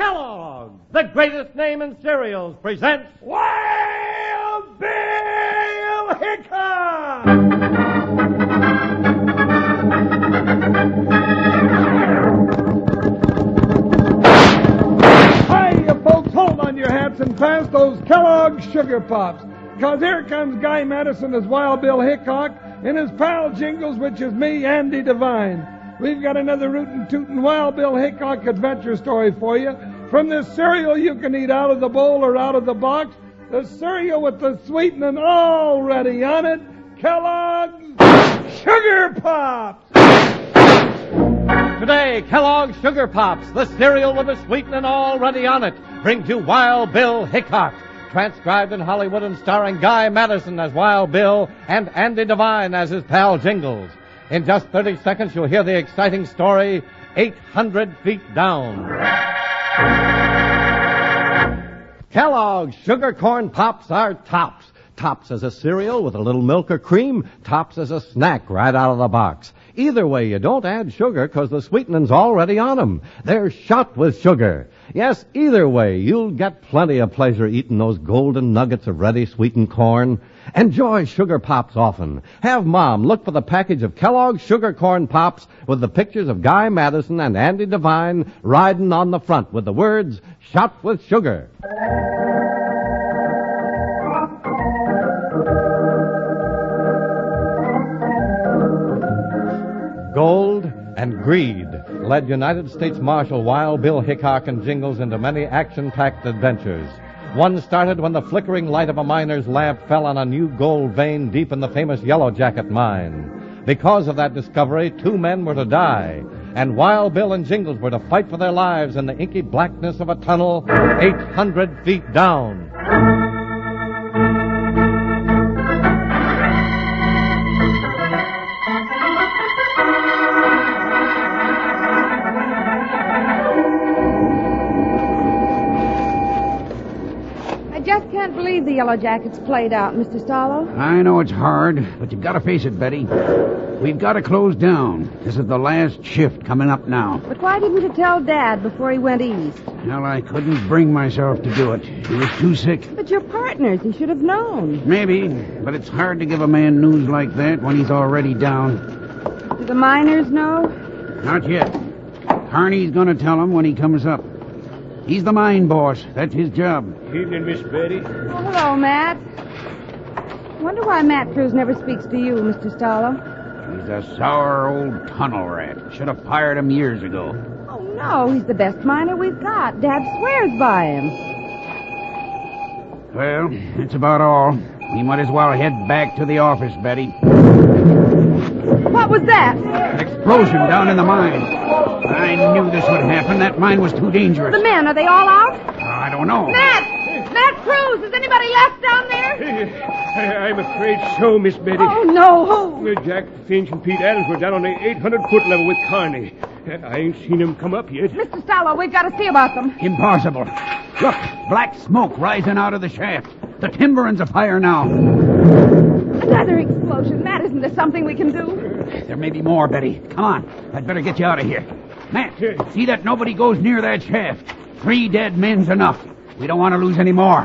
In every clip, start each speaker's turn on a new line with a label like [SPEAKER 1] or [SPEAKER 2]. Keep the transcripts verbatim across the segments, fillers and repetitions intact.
[SPEAKER 1] Kellogg, the greatest name in cereals, presents Wild Bill Hickok!
[SPEAKER 2] Hi, you folks, hold on your hats and pass those Kellogg Sugar Pops. Because here comes Guy Madison as Wild Bill Hickok and his pal Jingles, which is me, Andy Devine. We've got another rootin' tootin' Wild Bill Hickok adventure story for you. From this cereal you can eat out of the bowl or out of the box, the cereal with the sweetening already on it, Kellogg's Sugar Pops!
[SPEAKER 1] Today, Kellogg's Sugar Pops, the cereal with the sweetening already on it, brings you Wild Bill Hickok, transcribed in Hollywood and starring Guy Madison as Wild Bill and Andy Devine as his pal Jingles. In just thirty seconds, you'll hear the exciting story, eight hundred Feet Down. Kellogg's Sugar Corn Pops are tops. Tops as a cereal with a little milk or cream. Tops as a snack right out of the box. Either way, you don't add sugar because the sweetening's already on them. They're shot with sugar. Yes, either way, you'll get plenty of pleasure eating those golden nuggets of ready sweetened corn. Enjoy Sugar Pops often. Have Mom look for the package of Kellogg's Sugar Corn Pops with the pictures of Guy Madison and Andy Devine riding on the front with the words, shot with sugar. Gold and greed led United States Marshal Wild Bill Hickok and Jingles into many action-packed adventures. One started when the flickering light of a miner's lamp fell on a new gold vein deep in the famous Yellow Jacket mine. Because of that discovery, two men were to die, and Wild Bill and Jingles were to fight for their lives in the inky blackness of a tunnel eight hundred feet down.
[SPEAKER 3] I can't believe the Yellow Jackets played out, Mister Stallo.
[SPEAKER 4] I know it's hard, but you've got to face it, Betty. We've got to close down. This is the last shift coming up now.
[SPEAKER 3] But why didn't you tell Dad before he went east?
[SPEAKER 4] Well, I couldn't bring myself to do it. He was too sick.
[SPEAKER 3] But you're partners. He should have known.
[SPEAKER 4] Maybe, but it's hard to give a man news like that when he's already down.
[SPEAKER 3] Do the miners know?
[SPEAKER 4] Not yet. Carney's going to tell him when he comes up. He's the mine boss. That's his job.
[SPEAKER 5] Evening, Miss Betty.
[SPEAKER 3] Oh, hello, Matt. Wonder why Matt Cruz never speaks to you, Mister Stallo.
[SPEAKER 4] He's a sour old tunnel rat. Should have fired him years ago.
[SPEAKER 3] Oh, no, he's the best miner we've got. Dad swears by him.
[SPEAKER 4] Well, that's about all. We might as well head back to the office, Betty.
[SPEAKER 3] What was that?
[SPEAKER 4] An explosion down in the mine. I knew this would happen. That mine was too dangerous.
[SPEAKER 3] The men, are they all out?
[SPEAKER 4] I don't know.
[SPEAKER 3] Matt! Matt Cruz! Is anybody left down there?
[SPEAKER 5] I, I'm afraid so, Miss Betty.
[SPEAKER 3] Oh, no. Who?
[SPEAKER 5] Uh, Jack Finch and Pete Adams were down on the eight hundred foot level with Carney. Uh, I ain't seen him come up yet.
[SPEAKER 3] Mister Stallo, we've got to see about them.
[SPEAKER 4] Impossible. Look, black smoke rising out of the shaft. The timbering's afire now.
[SPEAKER 3] Another explosion. Matt, isn't there something we can do?
[SPEAKER 4] There may be more, Betty. Come on. I'd better get you out of here. Matt, see that nobody goes near that shaft. Three dead men's enough. We don't want to lose any more.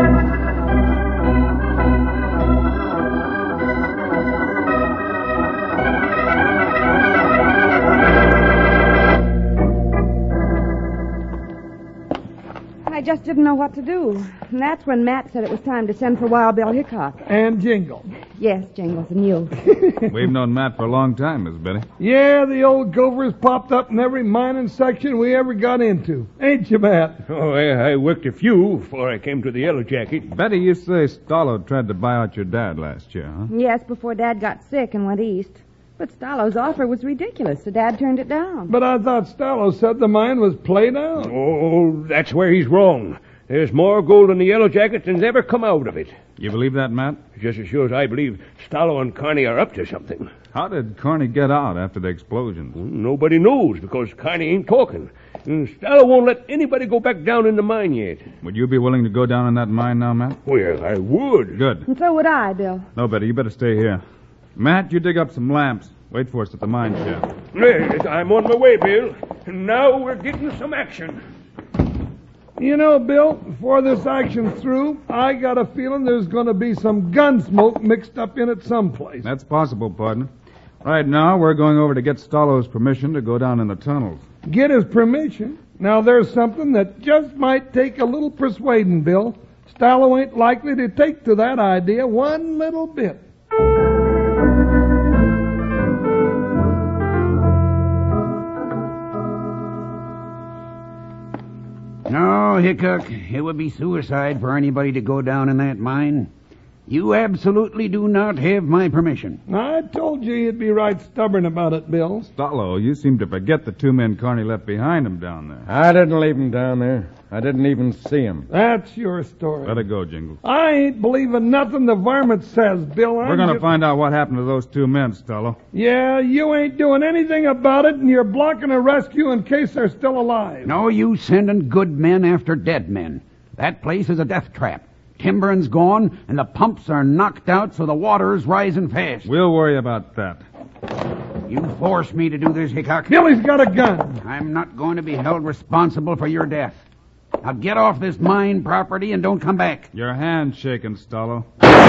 [SPEAKER 3] I just didn't know what to do. And that's when Matt said it was time to send for Wild Bill Hickok.
[SPEAKER 2] And Jingle.
[SPEAKER 3] Yes, Jingles, and you.
[SPEAKER 6] We've known Matt for a long time, Miss Betty.
[SPEAKER 2] Yeah, the old gophers popped up in every mining section we ever got into. Ain't you, Matt?
[SPEAKER 5] Oh, I, I worked a few before I came to the Yellow Jacket.
[SPEAKER 6] Betty, you say Stallo tried to buy out your dad last year, huh?
[SPEAKER 3] Yes, before Dad got sick and went east. But Stallo's offer was ridiculous, so Dad turned it down.
[SPEAKER 2] But I thought Stallo said the mine was played out.
[SPEAKER 5] Oh, that's where he's wrong. There's more gold in the Yellow Jacket than's ever come out of it.
[SPEAKER 6] You believe that, Matt?
[SPEAKER 5] Just as sure as I believe Stallo and Carney are up to something.
[SPEAKER 6] How did Carney get out after the explosions?
[SPEAKER 5] Nobody knows because Carney ain't talking. And Stallo won't let anybody go back down in the mine yet.
[SPEAKER 6] Would you be willing to go down in that mine now, Matt?
[SPEAKER 5] Well, I would.
[SPEAKER 6] Good.
[SPEAKER 3] And so would I, Bill.
[SPEAKER 6] No, Betty, you better stay here. Matt, you dig up some lamps. Wait for us at the mine shaft.
[SPEAKER 5] Yes, I'm on my way, Bill. And now we're getting some action.
[SPEAKER 2] You know, Bill, before this action's through, I got a feeling there's going to be some gun smoke mixed up in it someplace.
[SPEAKER 6] That's possible, partner. Right now, we're going over to get Stallo's permission to go down in the tunnels.
[SPEAKER 2] Get his permission? Now, there's something that just might take a little persuading, Bill. Stallo ain't likely to take to that idea one little bit.
[SPEAKER 4] No, Hickok, it would be suicide for anybody to go down in that mine. You absolutely do not have my permission.
[SPEAKER 2] I told you you'd be right stubborn about it, Bill.
[SPEAKER 6] Stallo, you seem to forget the two men Carney left behind him down there.
[SPEAKER 1] I didn't leave him down there. I didn't even see him.
[SPEAKER 2] That's your story.
[SPEAKER 6] Let it go, Jingles.
[SPEAKER 2] I ain't believing nothing the varmint says, Bill. I'm
[SPEAKER 6] We're going to
[SPEAKER 2] just...
[SPEAKER 6] find out what happened to those two men, Stallo.
[SPEAKER 2] Yeah, you ain't doing anything about it, and you're blocking a rescue in case they're still alive.
[SPEAKER 4] No use sending good men after dead men. That place is a death trap. Timbering's gone, and the pumps are knocked out, so the water's rising fast.
[SPEAKER 6] We'll worry about that.
[SPEAKER 4] You forced me to do this, Hickok.
[SPEAKER 2] Billy's got a gun.
[SPEAKER 4] I'm not going to be held responsible for your death. Now get off this mine property and don't come back.
[SPEAKER 6] Your hand's shaking, Stallo.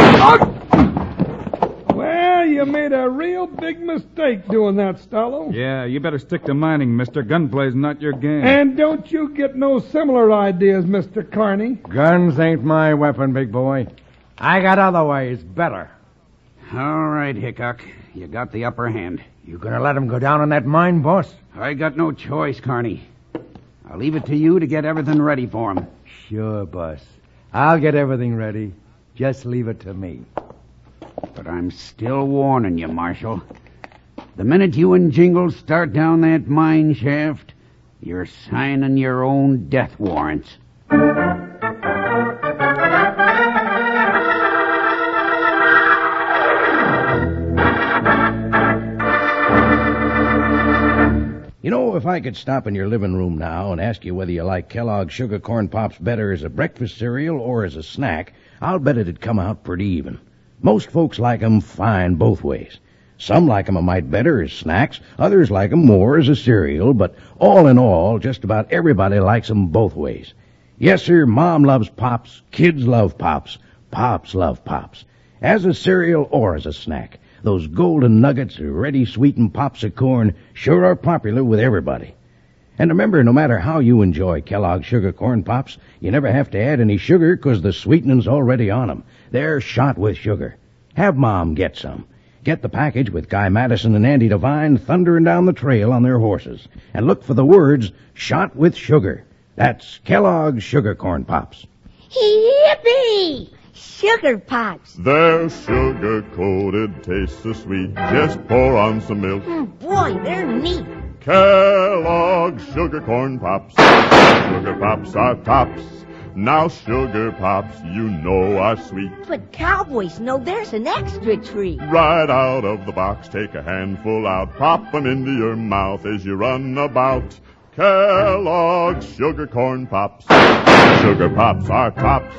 [SPEAKER 2] Well, you made a real big mistake doing that, Stallo.
[SPEAKER 6] Yeah, you better stick to mining, mister. Gunplay's not your game.
[SPEAKER 2] And don't you get no similar ideas, Mister Carney.
[SPEAKER 1] Guns ain't my weapon, big boy. I got other ways better.
[SPEAKER 4] All right, Hickok. You got the upper hand.
[SPEAKER 1] You gonna let him go down in that mine, boss?
[SPEAKER 4] I got no choice, Carney. I'll leave it to you to get everything ready for him.
[SPEAKER 1] Sure, boss. I'll get everything ready. Just leave it to me.
[SPEAKER 4] But I'm still warning you, Marshal. The minute you and Jingles start down that mine shaft, you're signing your own death warrants.
[SPEAKER 7] You know, if I could stop in your living room now and ask you whether you like Kellogg's Sugar Corn Pops better as a breakfast cereal or as a snack, I'll bet it'd come out pretty even. Most folks like 'em fine both ways. Some like 'em a mite better as snacks, others like 'em more as a cereal, but all in all, just about everybody likes 'em both ways. Yes, sir, Mom loves Pops, kids love Pops, Pops love Pops. As a cereal or as a snack, those golden nuggets of ready sweetened Pops of corn sure are popular with everybody. And remember, no matter how you enjoy Kellogg's Sugar Corn Pops, you never have to add any sugar because the sweetening's already on 'em. They're shot with sugar. Have Mom get some. Get the package with Guy Madison and Andy Devine thundering down the trail on their horses. And look for the words, shot with sugar. That's Kellogg's Sugar Corn Pops.
[SPEAKER 8] Yippee! Sugar Pops.
[SPEAKER 9] They're sugar-coated, taste so sweet. Just pour on some milk.
[SPEAKER 8] Mm, boy, they're neat.
[SPEAKER 9] Kellogg's Sugar Corn Pops. Sugar Pops are tops. Now Sugar Pops, you know, are sweet.
[SPEAKER 8] But cowboys know there's an extra treat.
[SPEAKER 9] Right out of the box, take a handful out. Pop 'em into your mouth as you run about. Kellogg's Sugar Corn Pops. Sugar Pops are tops.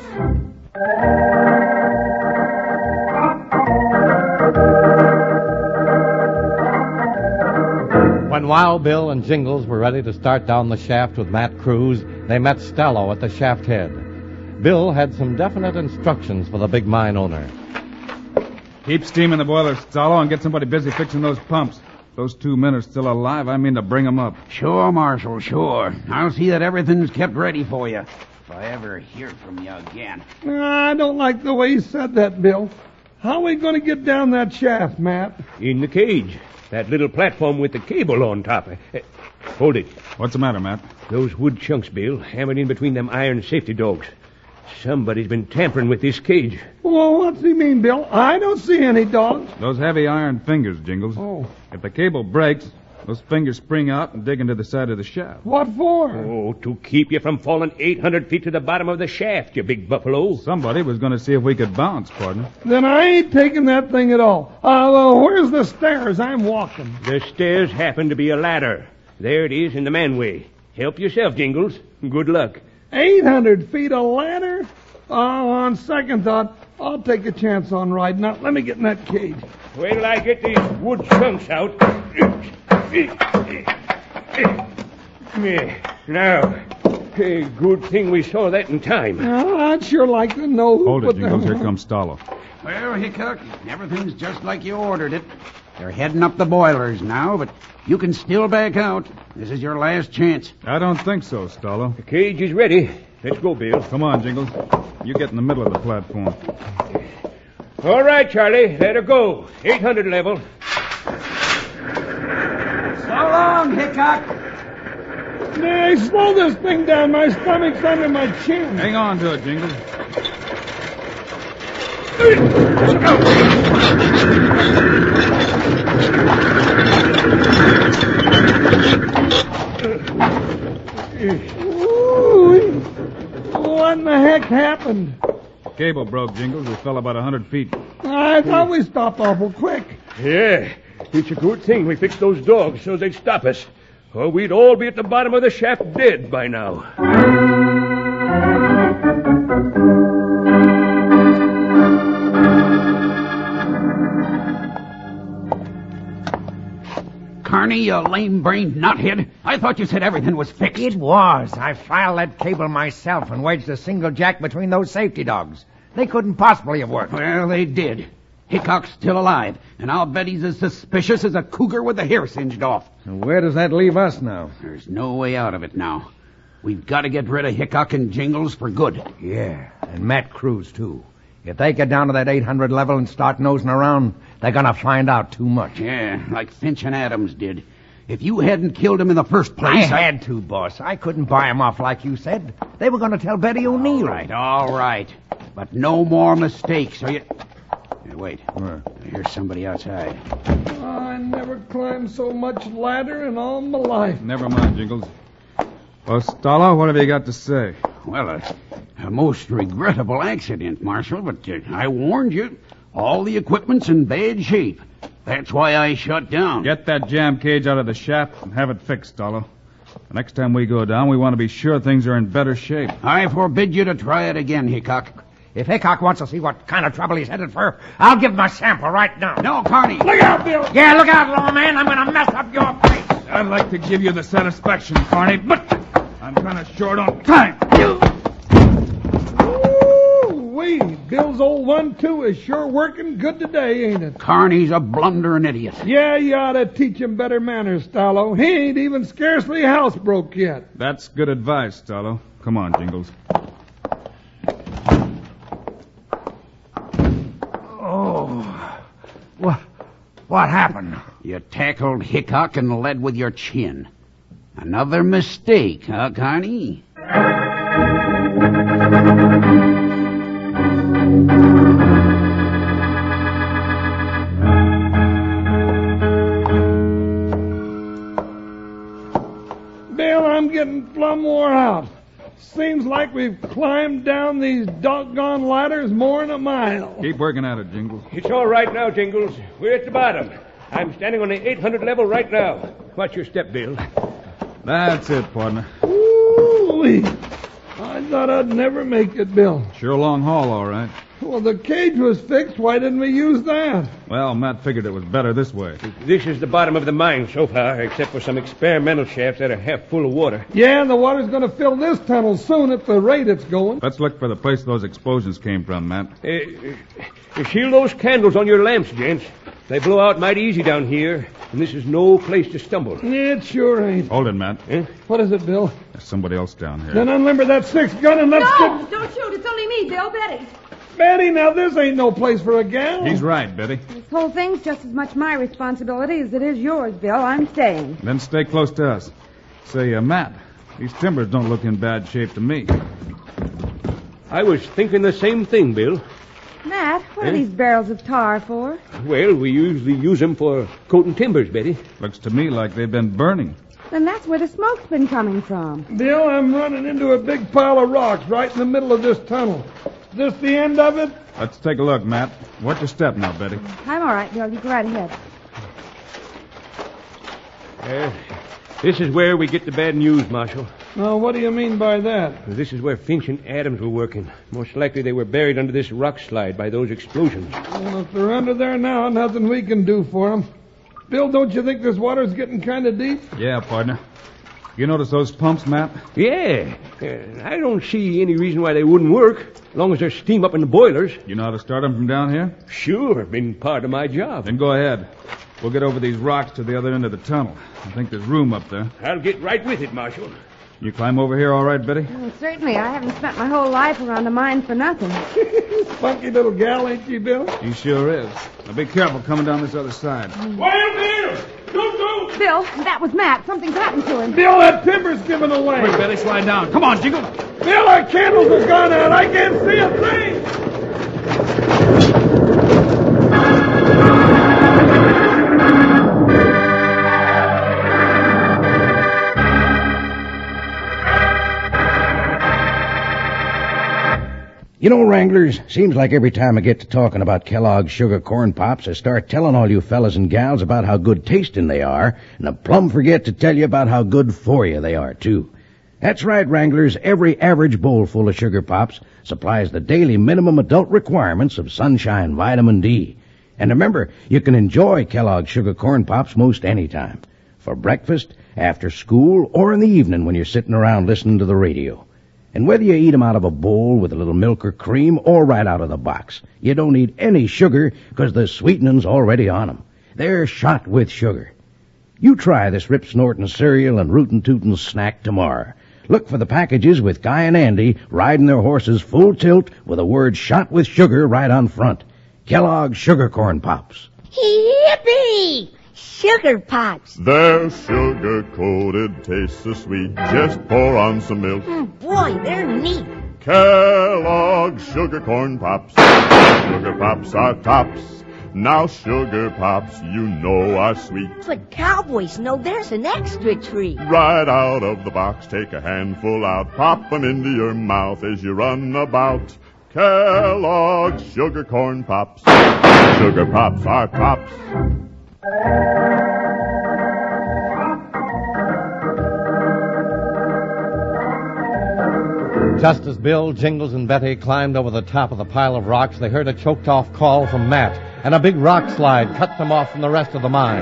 [SPEAKER 1] When Wild Bill and Jingles were ready to start down the shaft with Matt Cruz, they met Stallo at the shaft head. Bill had some definite instructions for the big mine owner.
[SPEAKER 6] Keep steaming the boiler, Stallo, and get somebody busy fixing those pumps. Those two men are still alive. I mean to bring them up.
[SPEAKER 4] Sure, Marshal, sure. I'll see that everything's kept ready for you. If I ever hear from you again.
[SPEAKER 2] I don't like the way you said that, Bill. How are we going to get down that shaft, Matt?
[SPEAKER 5] In the cage. That little platform with the cable on top. Uh, hold it.
[SPEAKER 6] What's the matter, Matt?
[SPEAKER 5] Those wood chunks, Bill, hammered in between them iron safety dogs. Somebody's been tampering with this cage.
[SPEAKER 2] Well, what's he mean, Bill? I don't see any dogs.
[SPEAKER 6] Those heavy iron fingers, Jingles.
[SPEAKER 2] Oh.
[SPEAKER 6] If the cable breaks, those fingers spring out and dig into the side of the shaft.
[SPEAKER 2] What for?
[SPEAKER 5] Oh, to keep you from falling eight hundred feet to the bottom of the shaft, you big buffalo.
[SPEAKER 6] Somebody was going to see if we could bounce, partner.
[SPEAKER 2] Then I ain't taking that thing at all. Uh, well, where's the stairs? I'm walking.
[SPEAKER 5] The stairs happen to be a ladder. There it is in the manway. Help yourself, Jingles. Good luck.
[SPEAKER 2] eight hundred feet of ladder? Oh, on second thought, I'll take a chance on riding out. Let me get in that cage.
[SPEAKER 5] Wait till I get these wood chunks out. Yeah. Now, Hey, good thing we saw that in time.
[SPEAKER 2] Well, I'd sure like to know who
[SPEAKER 6] Hold it,
[SPEAKER 2] put
[SPEAKER 6] Jingles.
[SPEAKER 2] them-
[SPEAKER 6] Here comes Stallo.
[SPEAKER 4] Well, Hickok, everything's just like you ordered it. They're heading up the boilers now, but you can still back out. This is your last chance.
[SPEAKER 6] I don't think so, Stallo.
[SPEAKER 5] The cage is ready. Let's go, Bill.
[SPEAKER 6] Come on, Jingles. You get in the middle of the platform.
[SPEAKER 5] All right, Charlie. Let her go. eight hundred level.
[SPEAKER 4] So long, Hickok.
[SPEAKER 2] Nay, slow this thing down. My stomach's under my chin.
[SPEAKER 6] Hang on to it, Jingles.
[SPEAKER 2] Ooh, what in the heck happened?
[SPEAKER 6] Cable broke, Jingles. We fell about a hundred feet.
[SPEAKER 2] I thought we stopped awful quick.
[SPEAKER 5] Yeah. It's a good thing we fixed those dogs so they'd stop us. Or we'd all be at the bottom of the shaft dead by now.
[SPEAKER 4] Carney, you lame-brained knothead. I thought you said everything was fixed.
[SPEAKER 10] It was. I filed that cable myself and wedged a single jack between those safety dogs. They couldn't possibly have worked.
[SPEAKER 4] Well, they did. Hickok's still alive, and I'll bet he's as suspicious as a cougar with the hair singed off.
[SPEAKER 10] And where does that leave us now?
[SPEAKER 4] There's no way out of it now. We've got to get rid of Hickok and Jingles for good.
[SPEAKER 10] Yeah, and Matt Cruz, too. If they get down to that eight hundred level and start nosing around, they're going to find out too much.
[SPEAKER 4] Yeah, like Finch and Adams did. If you hadn't killed him in the first place...
[SPEAKER 10] I had to, boss. I couldn't buy him off like you said. They were going to tell Betty O'Neill.
[SPEAKER 4] All right, all right. But no more mistakes, or you... Hey, wait.
[SPEAKER 10] Where?
[SPEAKER 4] Here's somebody outside.
[SPEAKER 2] I never climbed so much ladder in all my life.
[SPEAKER 6] Never mind, Jingles. Well, Stallo, what have you got to say?
[SPEAKER 4] Well, a, a most regrettable accident, Marshal, but uh, I warned you. All the equipment's in bad shape. That's why I shut down.
[SPEAKER 6] Get that jam cage out of the shaft and have it fixed, Stallo. The next time we go down, we want to be sure things are in better shape.
[SPEAKER 4] I forbid you to try it again, Hickok.
[SPEAKER 10] If Hickok wants to see what kind of trouble he's headed for, I'll give him a sample right now.
[SPEAKER 4] No, Carney.
[SPEAKER 2] Look out, Bill!
[SPEAKER 10] Yeah, look out, lawman. I'm going to mess up your face.
[SPEAKER 6] I'd like to give you the satisfaction, Carney, but I'm kind of short on time.
[SPEAKER 2] Ooh-wee. Bill's old one two is sure working good today, ain't it?
[SPEAKER 4] Carney's a blundering idiot.
[SPEAKER 2] Yeah, you ought to teach him better manners, Stallo. He ain't even scarcely housebroke yet.
[SPEAKER 6] That's good advice, Stallo. Come on, Jingles.
[SPEAKER 10] Oh, what, what happened?
[SPEAKER 4] You tackled Hickok and led with your chin. Another mistake, huh, Carney?
[SPEAKER 2] Bill, I'm getting plumb wore out. Seems like we've climbed down these doggone ladders more than a mile.
[SPEAKER 6] Keep working at it, Jingles.
[SPEAKER 5] It's all right now, Jingles. We're at the bottom. I'm standing on the eight hundred level right now. Watch your step, Bill.
[SPEAKER 6] That's it, partner.
[SPEAKER 2] Ooh-wee. I thought I'd never make it, Bill.
[SPEAKER 6] Sure long haul, all right.
[SPEAKER 2] Well, the cage was fixed. Why didn't we use that?
[SPEAKER 6] Well, Matt figured it was better this way.
[SPEAKER 5] This is the bottom of the mine so far, except for some experimental shafts that are half full of water.
[SPEAKER 2] Yeah, and the water's going to fill this tunnel soon at the rate it's going.
[SPEAKER 6] Let's look for the place those explosions came from, Matt.
[SPEAKER 5] Uh, uh, shield those candles on your lamps, gents. They blow out mighty easy down here, and this is no place to stumble.
[SPEAKER 2] It sure ain't.
[SPEAKER 6] Hold it, Matt.
[SPEAKER 5] Eh?
[SPEAKER 2] What is it, Bill?
[SPEAKER 6] There's somebody else down here.
[SPEAKER 2] Then unlimber that six gun and let's
[SPEAKER 3] No,
[SPEAKER 2] get...
[SPEAKER 3] don't shoot. It's only me, Bill, Betty.
[SPEAKER 2] Betty, now this ain't no place for a gal.
[SPEAKER 6] He's right, Betty.
[SPEAKER 3] This whole thing's just as much my responsibility as it is yours, Bill. I'm staying.
[SPEAKER 6] Then stay close to us. Say, uh, Matt, these timbers don't look in bad shape to me.
[SPEAKER 5] I was thinking the same thing, Bill.
[SPEAKER 3] Matt, what
[SPEAKER 5] Eh?
[SPEAKER 3] are these barrels of tar for?
[SPEAKER 5] Well, we usually use them for coating timbers, Betty.
[SPEAKER 6] Looks to me like they've been burning.
[SPEAKER 3] Then that's where the smoke's been coming from.
[SPEAKER 2] Bill, I'm running into a big pile of rocks right in the middle of this tunnel. Is this the end of it?
[SPEAKER 6] Let's take a look, Matt. Watch your step now, Betty.
[SPEAKER 3] I'm all right, Bill. You go right ahead.
[SPEAKER 5] Uh, this is where we get the bad news, Marshal.
[SPEAKER 2] Now, what do you mean by that?
[SPEAKER 5] This is where Finch and Adams were working. Most likely they were buried under this rock slide by those explosions.
[SPEAKER 2] Well, if they're under there now, nothing we can do for them. Bill, don't you think this water's getting kind of deep?
[SPEAKER 6] Yeah, partner. You notice those pumps, Matt?
[SPEAKER 5] Yeah. Uh, I don't see any reason why they wouldn't work, as long as there's steam up in the boilers.
[SPEAKER 6] You know how to start them from down here?
[SPEAKER 5] Sure, been part of my job.
[SPEAKER 6] Then go ahead. We'll get over these rocks to the other end of the tunnel. I think there's room up there.
[SPEAKER 5] I'll get right with it, Marshal.
[SPEAKER 6] You climb over here all right, Betty?
[SPEAKER 3] Well, certainly. I haven't spent my whole life around a mine for nothing.
[SPEAKER 2] Funky little gal, ain't she, Bill?
[SPEAKER 6] He sure is. Now be careful coming down this other side.
[SPEAKER 5] Wild Bill! Don't go!
[SPEAKER 3] Bill, that was Matt. Something's happened to him.
[SPEAKER 2] Bill, that timber's giving away.
[SPEAKER 6] Quick, Betty, slide down. Come on, Jingle.
[SPEAKER 2] Bill, our candles are gone out. I can't see a thing.
[SPEAKER 7] You know, Wranglers, seems like every time I get to talking about Kellogg's Sugar Corn Pops, I start telling all you fellas and gals about how good tasting they are, and I plumb forget to tell you about how good for you they are, too. That's right, Wranglers, every average bowl full of Sugar Pops supplies the daily minimum adult requirements of sunshine vitamin D. And remember, you can enjoy Kellogg's Sugar Corn Pops most any time. For breakfast, after school, or in the evening when you're sitting around listening to the radio. And whether you eat 'em out of a bowl with a little milk or cream or right out of the box, you don't need any sugar because the sweetening's already on 'em. They're shot with sugar. You try this Rip Snortin' cereal and Rootin' Tootin' snack tomorrow. Look for the packages with Guy and Andy riding their horses full tilt with the word shot with sugar right on front. Kellogg's Sugar Corn Pops.
[SPEAKER 8] Yippee! Sugar Pops.
[SPEAKER 9] They're sugar-coated, taste so sweet. Just pour on some milk.
[SPEAKER 8] Mm, boy, they're neat.
[SPEAKER 9] Kellogg's Sugar Corn Pops. Sugar Pops are tops. Now Sugar Pops, you know, are sweet.
[SPEAKER 8] But cowboys know there's an extra treat.
[SPEAKER 9] Right out of the box, take a handful out. Pop 'em into your mouth as you run about. Kellogg's Sugar Corn Pops. Sugar Pops are tops.
[SPEAKER 1] Just as Bill, Jingles, and Betty climbed over the top of the pile of rocks, they heard a choked-off call from Matt, and a big rock slide cut them off from the rest of the mine.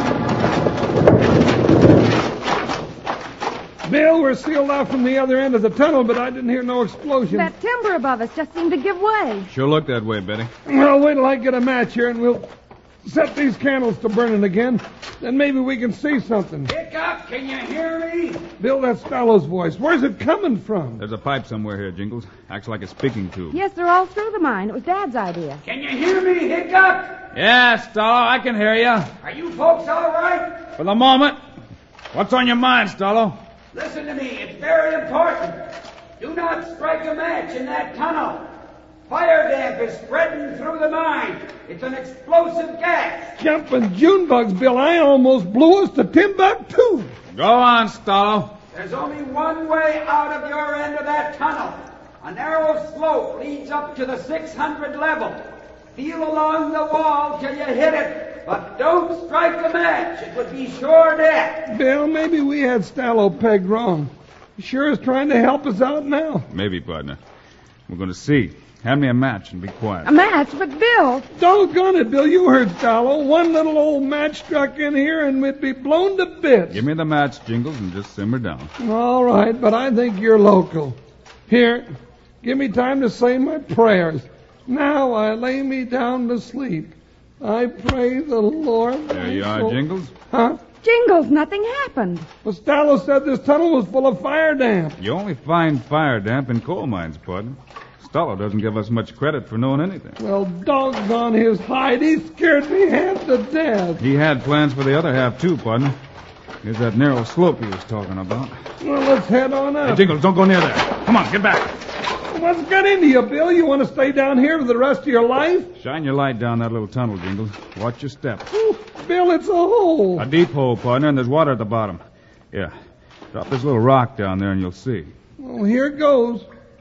[SPEAKER 2] Bill, we're sealed off from the other end of the tunnel, but I didn't hear no explosion.
[SPEAKER 3] That timber above us just seemed to give way.
[SPEAKER 6] Sure looked that way, Betty.
[SPEAKER 2] Well, wait till I get a match here, and we'll set these candles to burning again. Then maybe we can see something.
[SPEAKER 4] Hickok, can you hear me?
[SPEAKER 2] Bill, that's Stallow's voice. Where's it coming from?
[SPEAKER 6] There's a pipe somewhere here, Jingles. Acts like a speaking tube.
[SPEAKER 3] Yes, they're all through the mine. It was Dad's idea.
[SPEAKER 4] Can you hear me, Hickok?
[SPEAKER 6] Yeah, Stallo, I can hear you.
[SPEAKER 4] Are you folks all right?
[SPEAKER 6] For the moment. What's on your mind, Stallo?
[SPEAKER 4] Listen to me. It's very important. Do not strike a match in that tunnel. Fire damp is spreading through the mine. It's an explosive gas.
[SPEAKER 2] Jumping June bugs, Bill. I almost blew us to Timbuktu.
[SPEAKER 6] Go on, Stallo.
[SPEAKER 4] There's only one way out of your end of that tunnel. A narrow slope leads up to the six hundred level. Feel along the wall till you hit it, but don't strike a match. It would be sure death.
[SPEAKER 2] Bill, maybe we had Stallo pegged wrong. He sure is trying to help us out now.
[SPEAKER 6] Maybe, partner. We're going to see. Hand me a match and be quiet.
[SPEAKER 3] A match? But Bill...
[SPEAKER 2] Doggone it, Bill. You heard Stallo. One little old match struck in here and we'd be blown to bits.
[SPEAKER 6] Give me the match, Jingles, and just simmer down.
[SPEAKER 2] All right, but I think you're local. Here, give me time to say my prayers. Now I lay me down to sleep. I pray the Lord...
[SPEAKER 6] There you are, Jingles.
[SPEAKER 2] Huh?
[SPEAKER 3] Jingles, nothing happened.
[SPEAKER 2] Well, Stallo said this tunnel was full of fire damp.
[SPEAKER 6] You only find fire damp in coal mines, partner. Stallo doesn't give us much credit for knowing anything.
[SPEAKER 2] Well, doggone his hide. He scared me half to death.
[SPEAKER 6] He had plans for the other half, too, partner. There's that narrow slope he was talking about.
[SPEAKER 2] Well, let's head on up.
[SPEAKER 6] Hey, Jingles, don't go near there. Come on, get back.
[SPEAKER 2] What's got into you, Bill? You want to stay down here for the rest of your life?
[SPEAKER 6] Shine your light down that little tunnel, Jingles. Watch your step.
[SPEAKER 2] Ooh, Bill, it's a hole.
[SPEAKER 6] A deep hole, partner, and there's water at the bottom. Yeah. Drop this little rock down there and you'll see.
[SPEAKER 2] Well, here it goes.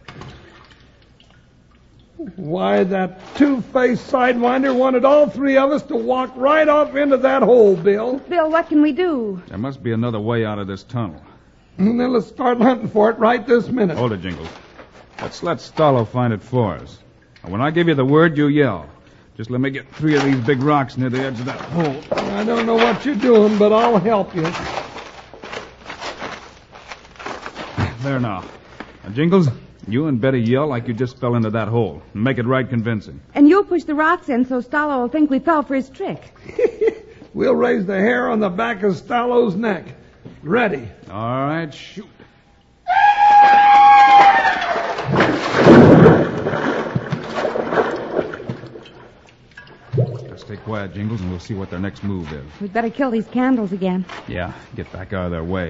[SPEAKER 2] Why, that two-faced sidewinder wanted all three of us to walk right off into that hole, Bill.
[SPEAKER 3] Bill, what can we do?
[SPEAKER 6] There must be another way out of this tunnel.
[SPEAKER 2] And then let's start hunting for it right this minute.
[SPEAKER 6] Hold it, Jingles. Let's let Stallo find it for us. And when I give you the word, you yell. Just let me get three of these big rocks near the edge of that hole.
[SPEAKER 2] I don't know what you're doing, but I'll help you.
[SPEAKER 6] There now. Now, Jingles, you and Betty yell like you just fell into that hole. And make it right convincing.
[SPEAKER 3] And you'll push the rocks in so Stallo will think we fell for his trick.
[SPEAKER 2] We'll raise the hair on the back of Stallo's neck. Ready.
[SPEAKER 6] All right, shoot. Stay quiet, Jingles, and we'll see what their next move is.
[SPEAKER 3] We'd better kill these candles again.
[SPEAKER 6] Yeah, get back out of their way.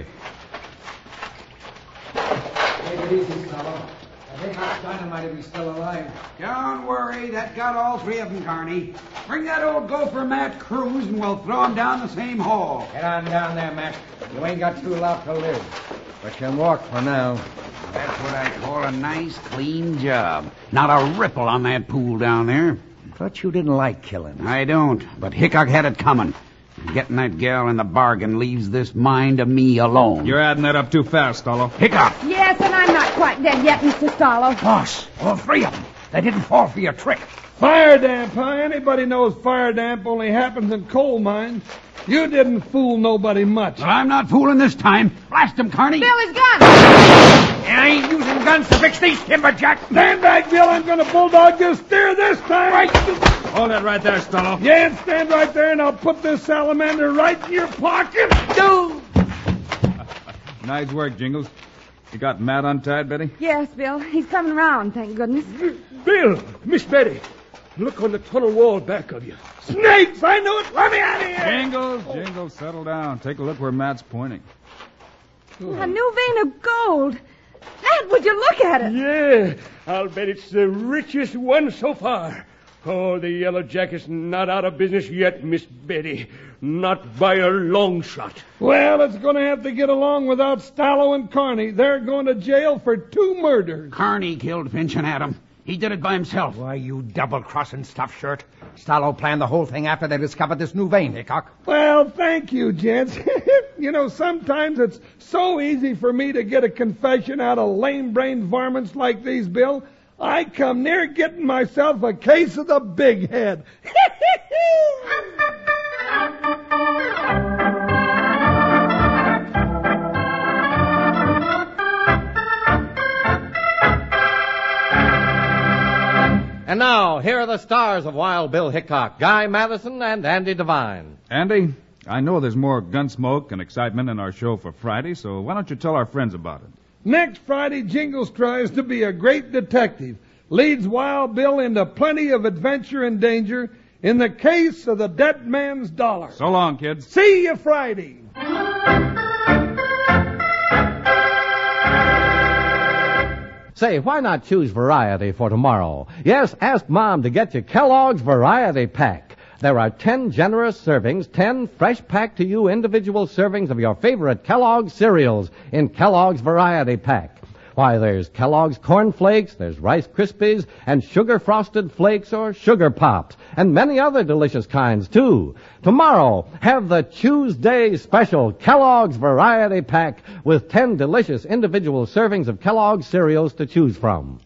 [SPEAKER 4] Take it easy, fellow. I think our dynamite will be still alive. Don't worry, that got all three of them, Carney. Bring that old gopher Matt Cruz, and we'll throw him down the same hole.
[SPEAKER 10] Get on down there, Matt. You ain't got too long to live. But you can walk for now.
[SPEAKER 4] That's what I call a nice, clean job. Not a ripple on that pool down there.
[SPEAKER 10] Thought you didn't like killing.
[SPEAKER 4] I don't, but Hickok had it coming. Getting that gal in the bargain leaves this mine to me alone.
[SPEAKER 6] You're adding that up too fast, Stallo.
[SPEAKER 4] Hickok!
[SPEAKER 3] Yes, and I'm not quite dead yet, Mister Stallo.
[SPEAKER 10] Boss, all three of them. They didn't fall for your trick.
[SPEAKER 2] Fire damp, huh? Anybody knows fire damp only happens in coal mines. You didn't fool nobody much.
[SPEAKER 4] Well, I'm not fooling this time. Blast him, Carney.
[SPEAKER 3] Bill is gone.
[SPEAKER 10] I ain't using guns to fix these timberjacks.
[SPEAKER 2] Stand back, Bill. I'm going to bulldog this steer this time. Right.
[SPEAKER 6] Hold that right there, Stallo.
[SPEAKER 2] Yeah, stand right there, and I'll put this salamander right in your pocket.
[SPEAKER 3] Do.
[SPEAKER 6] Nice work, Jingles. You got Matt untied, Betty?
[SPEAKER 3] Yes, Bill. He's coming around, thank goodness.
[SPEAKER 5] Bill, Miss Betty, look on the tunnel wall back of you.
[SPEAKER 2] Snakes! I knew it. Let me out of here.
[SPEAKER 6] Jingles, Jingles, settle down. Take a look where Matt's pointing.
[SPEAKER 3] A new vein of gold. Dad, would you look at it?
[SPEAKER 5] Yeah, I'll bet it's the richest one so far. Oh, the Yellow Jacket's not out of business yet, Miss Betty. Not by a long shot.
[SPEAKER 2] Well, it's going to have to get along without Stallo and Carney. They're going to jail for two murders.
[SPEAKER 4] Carney killed Finch and Adam. He did it by himself.
[SPEAKER 10] Why, you double-crossing stuffed shirt. Stallo planned the whole thing after they discovered this new vein, Hickok.
[SPEAKER 2] Well, thank you, gents. You know, sometimes it's so easy for me to get a confession out of lame-brained varmints like these, Bill. I come near getting myself a case of the big head.
[SPEAKER 1] And now, here are the stars of Wild Bill Hickok, Guy Madison and Andy Devine.
[SPEAKER 6] Andy, I know there's more gunsmoke and excitement in our show for Friday, so why don't you tell our friends about it?
[SPEAKER 2] Next Friday, Jingles tries to be a great detective, leads Wild Bill into plenty of adventure and danger in the case of the dead man's dollar.
[SPEAKER 6] So long, kids.
[SPEAKER 2] See you Friday.
[SPEAKER 1] Say, why not choose variety for tomorrow? Yes, ask Mom to get you Kellogg's Variety Pack. There are ten generous servings, ten fresh-packed-to-you individual servings of your favorite Kellogg's cereals in Kellogg's Variety Pack. Why, there's Kellogg's Corn Flakes, there's Rice Krispies, and Sugar Frosted Flakes or Sugar Pops, and many other delicious kinds, too. Tomorrow, have the Tuesday special Kellogg's Variety Pack with ten delicious individual servings of Kellogg's cereals to choose from.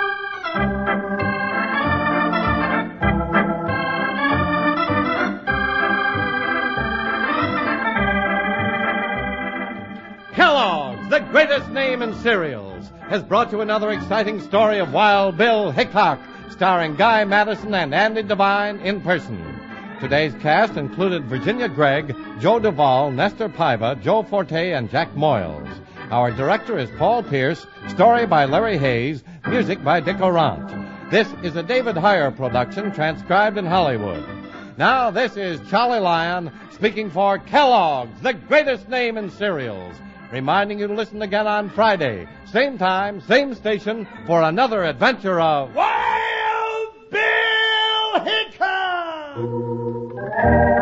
[SPEAKER 1] Kellogg's, the greatest name in cereals, has brought you another exciting story of Wild Bill Hickok, starring Guy Madison and Andy Devine in person. Today's cast included Virginia Gregg, Joe Duvall, Nestor Paiva, Joe Forte, and Jack Moyles. Our director is Paul Pierce, story by Larry Hayes, music by Dick Orant. This is a David Heyer production transcribed in Hollywood. Now, this is Charlie Lyon speaking for Kellogg's, the greatest name in cereals, reminding you to listen again on Friday, same time, same station, for another adventure of
[SPEAKER 2] Wild Bill Hickok!